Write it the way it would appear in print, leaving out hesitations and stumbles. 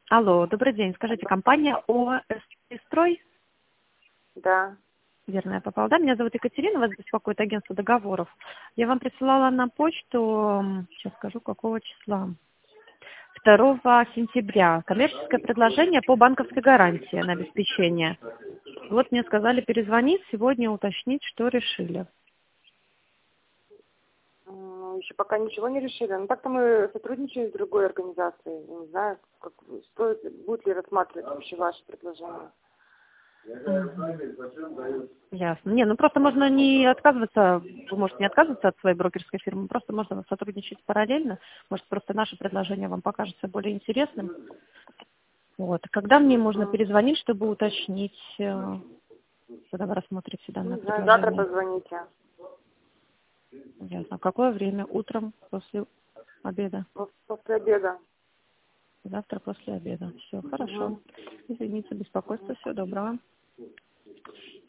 Алло, добрый день. Скажите, компания ОСС-строй? Да. Верно, я попала. Да, меня зовут Екатерина, вас беспокоит агентство договоров. Я вам присылала на почту, сейчас скажу, какого числа. 2 сентября. Коммерческое предложение по банковской гарантии на обеспечение. Вот мне сказали перезвонить сегодня, уточнить, что решили. Еще пока ничего не решили. Но так-то мы сотрудничаем с другой организацией. Я не знаю, как стоит, будет ли рассматривать вообще ваше предложение. Ясно. Не, ну просто можно не отказываться, вы можете не отказываться от своей брокерской фирмы, просто можно сотрудничать параллельно. Может, просто наше предложение вам покажется более интересным. Вот. Когда мне можно Мгм. перезвонить, чтобы уточнить, когда вы рассмотрите данное Не знаю, завтра предложение? позвоните. Ясно. В какое время? Утром, после обеда? После обеда. Завтра после обеда. Все, хорошо. Мгм. Извините, беспокойство. Всего доброго.